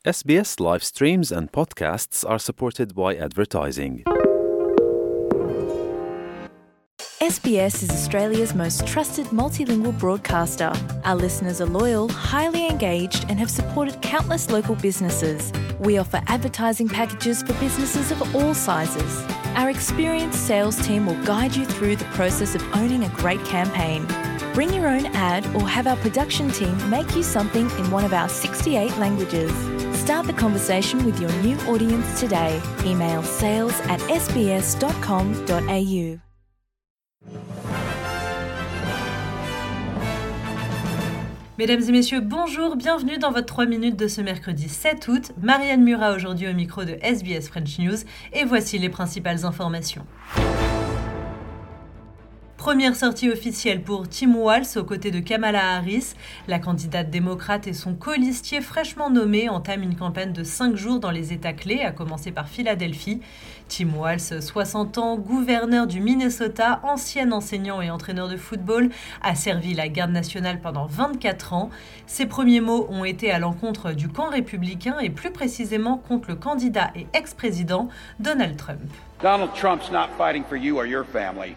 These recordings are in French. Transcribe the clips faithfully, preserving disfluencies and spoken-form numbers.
S B S live streams and podcasts are supported by advertising. S B S is Australia's most trusted multilingual broadcaster. Our listeners are loyal, highly engaged, and have supported countless local businesses. We offer advertising packages for businesses of all sizes. Our experienced sales team will guide you through the process of owning a great campaign. Bring your own ad or have our production team make you something in one of our sixty-eight languages. Start the conversation with your new audience today. Email sales at s b s dot com dot a u. Mesdames et messieurs, bonjour, bienvenue dans votre trois minutes de ce mercredi sept août. Marianne Murat aujourd'hui au micro de S B S French News et voici les principales informations. Première sortie officielle pour Tim Walz aux côtés de Kamala Harris. La candidate démocrate et son colistier fraîchement nommé entament une campagne de cinq jours dans les États clés, à commencer par Philadelphie. Tim Walz, soixante ans, gouverneur du Minnesota, ancien enseignant et entraîneur de football, a servi la garde nationale pendant vingt-quatre ans. Ses premiers mots ont été à l'encontre du camp républicain et plus précisément contre le candidat et ex-président Donald Trump. Donald Trump's not fighting for you or your family.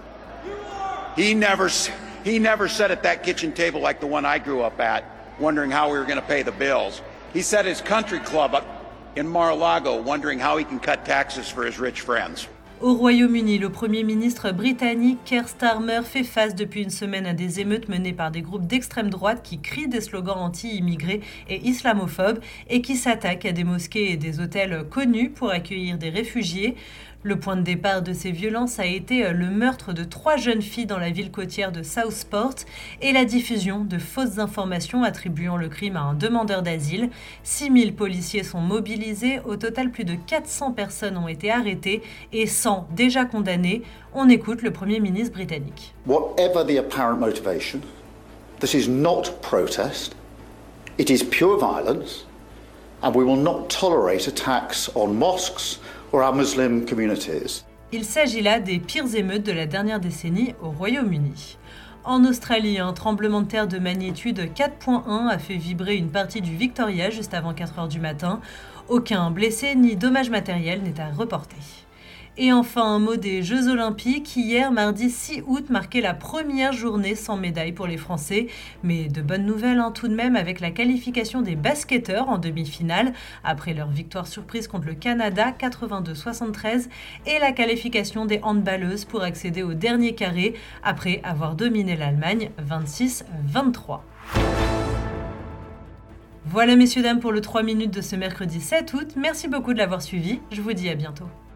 He never, he never sat at that kitchen table like the one I grew up at, wondering how we were going to pay the bills. He sat at his country club up in Mar-a-Lago, wondering how he can cut taxes for his rich friends. Au Royaume-Uni, le Premier ministre britannique Keir Starmer fait face depuis une semaine à des émeutes menées par des groupes d'extrême droite qui crient des slogans anti-immigrés et islamophobes et qui s'attaquent à des mosquées et des hôtels connus pour accueillir des réfugiés. Le point de départ de ces violences a été le meurtre de trois jeunes filles dans la ville côtière de Southport et la diffusion de fausses informations attribuant le crime à un demandeur d'asile. six mille policiers sont mobilisés. Au total, plus de quatre cents personnes ont été arrêtées et cent déjà condamnées. On écoute le Premier ministre britannique. Whatever the apparent motivation, this is not protest. It is pure violence, and we will not tolerate attacks on mosques or our Muslim communities. Il s'agit là des pires émeutes de la dernière décennie au Royaume-Uni. En Australie, un tremblement de terre de magnitude quatre virgule un a fait vibrer une partie du Victoria juste avant quatre heures du matin. Aucun blessé ni dommage matériel n'est à reporter. Et enfin, un mot des Jeux Olympiques. Hier, mardi six août, marquait la première journée sans médaille pour les Français. Mais de bonnes nouvelles hein, tout de même avec la qualification des basketteurs en demi-finale, après leur victoire surprise contre le Canada quatre-vingt-deux à soixante-treize, et la qualification des handballeuses pour accéder au dernier carré, après avoir dominé l'Allemagne vingt-six à vingt-trois. Voilà messieurs dames pour le trois minutes de ce mercredi sept août. Merci beaucoup de l'avoir suivi. Je vous dis à bientôt.